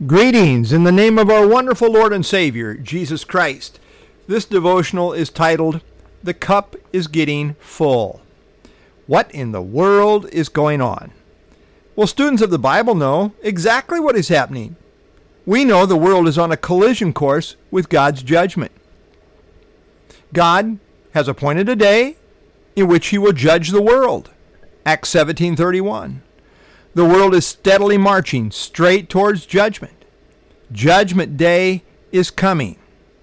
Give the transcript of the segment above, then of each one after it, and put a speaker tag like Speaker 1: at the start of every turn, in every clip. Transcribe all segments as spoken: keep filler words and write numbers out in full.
Speaker 1: Greetings in the name of our wonderful Lord and Savior, Jesus Christ. This devotional is titled, The Cup is Getting Full. What in the world is going on? Well, students of the Bible know exactly what is happening. We know the world is on a collision course with God's judgment. God has appointed a day in which he will judge the world. Acts seventeen thirty-one. The world is steadily marching straight towards judgment. Judgment Day is coming.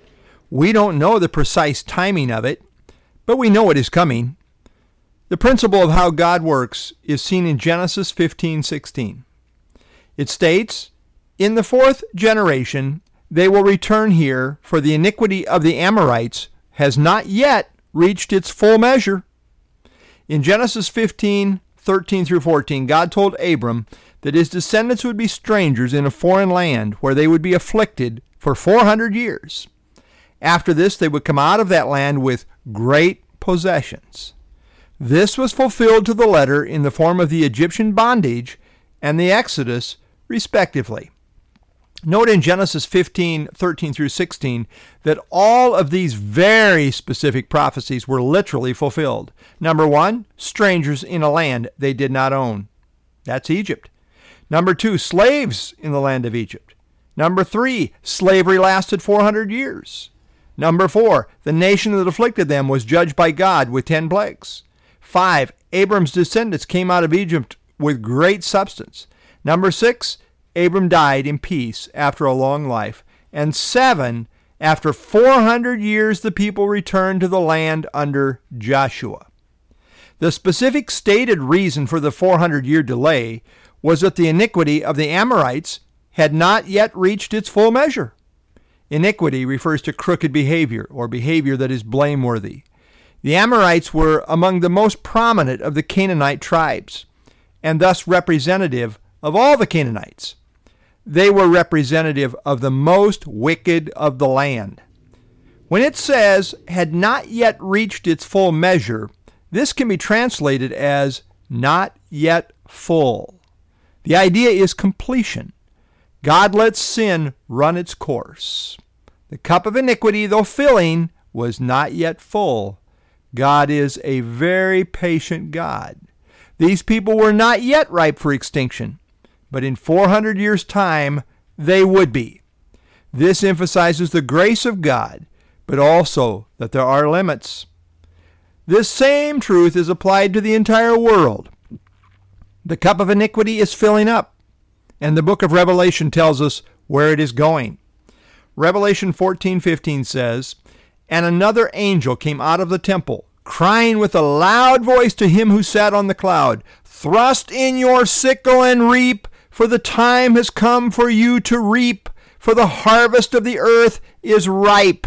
Speaker 1: We don't know the precise timing of it, but we know it is coming. The principle of how God works is seen in Genesis fifteen sixteen. It states, "In the fourth generation they will return here, for the iniquity of the Amorites has not yet reached its full measure." In Genesis fifteen thirteen through fourteen, God told Abram that his descendants would be strangers in a foreign land where they would be afflicted for four hundred years. After this, they would come out of that land with great possessions. This was fulfilled to the letter in the form of the Egyptian bondage and the Exodus, respectively. Note in Genesis fifteen thirteen through sixteen that all of these very specific prophecies were literally fulfilled. Number one, strangers in a land they did not own. That's Egypt. Number two, slaves in the land of Egypt. Number three, slavery lasted four hundred years. Number four, the nation that afflicted them was judged by God with ten plagues. Five, Abram's descendants came out of Egypt with great substance. Number six, Abram died in peace after a long life. And seven, after four hundred years, the people returned to the land under Joshua. The specific stated reason for the four hundred year delay was that the iniquity of the Amorites had not yet reached its full measure. Iniquity refers to crooked behavior or behavior that is blameworthy. The Amorites were among the most prominent of the Canaanite tribes, and thus representative of all the Canaanites. They were representative of the most wicked of the land. When it says, had not yet reached its full measure, this can be translated as not yet full. The idea is completion. God lets sin run its course. The cup of iniquity, though filling, was not yet full. God is a very patient God. These people were not yet ripe for extinction, but in four hundred years' time, they would be. This emphasizes the grace of God, but also that there are limits. This same truth is applied to the entire world. The cup of iniquity is filling up, and the book of Revelation tells us where it is going. Revelation fourteen fifteen says, "And another angel came out of the temple, crying with a loud voice to him who sat on the cloud, 'Thrust in your sickle and reap, for the time has come for you to reap, for the harvest of the earth is ripe.'"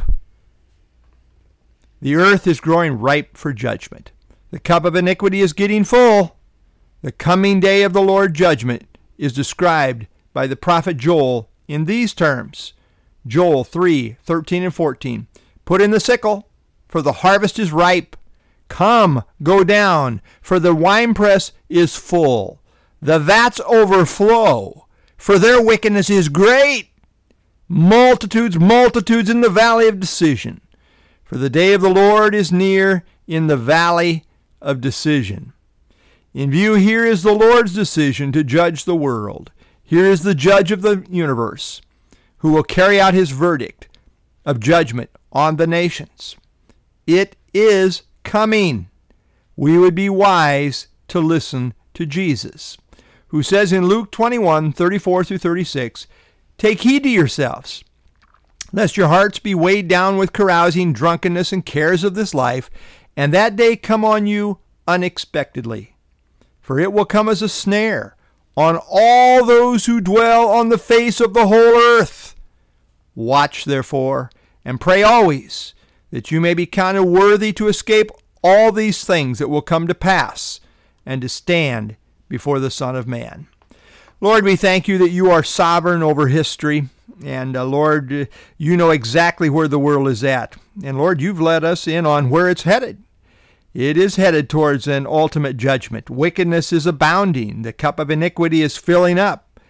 Speaker 1: The earth is growing ripe for judgment. The cup of iniquity is getting full. The coming day of the Lord's judgment is described by the prophet Joel in these terms. Joel three thirteen and fourteen. "Put in the sickle, for the harvest is ripe. Come, go down, for the winepress is full. The vats overflow, for their wickedness is great. Multitudes, multitudes in the valley of decision. For the day of the Lord is near in the valley of decision." In view here is the Lord's decision to judge the world. Here is the judge of the universe, who will carry out his verdict of judgment on the nations. It is coming. We would be wise to listen to Jesus, who says in Luke twenty-one thirty-four through thirty-six, "Take heed to yourselves, lest your hearts be weighed down with carousing, drunkenness, and cares of this life, and that day come on you unexpectedly. For it will come as a snare on all those who dwell on the face of the whole earth. Watch therefore, and pray always, that you may be counted worthy to escape all these things that will come to pass, and to stand before the Son of Man." Lord, we thank you that you are sovereign over history. And uh, Lord, uh, you know exactly where the world is at. And Lord, you've let us in on where it's headed. It is headed towards an ultimate judgment. Wickedness is abounding. The cup of iniquity is filling up.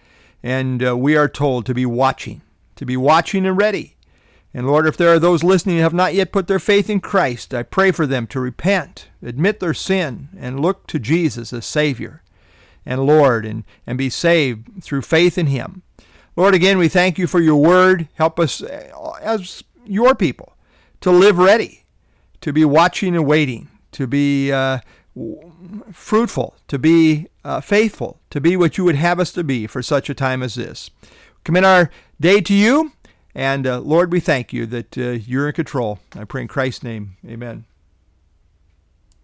Speaker 1: And uh, we are told to be watching, to be watching and ready. And Lord, if there are those listening who have not yet put their faith in Christ, I pray for them to repent, admit their sin, and look to Jesus as Savior and Lord, and, and be saved through faith in Him. Lord, again, we thank you for your word. Help us as your people to live ready, to be watching and waiting, to be uh, fruitful, to be uh, faithful, to be what you would have us to be for such a time as this. Commit our day to you, and uh, Lord, we thank you that uh, you're in control. I pray in Christ's name, amen.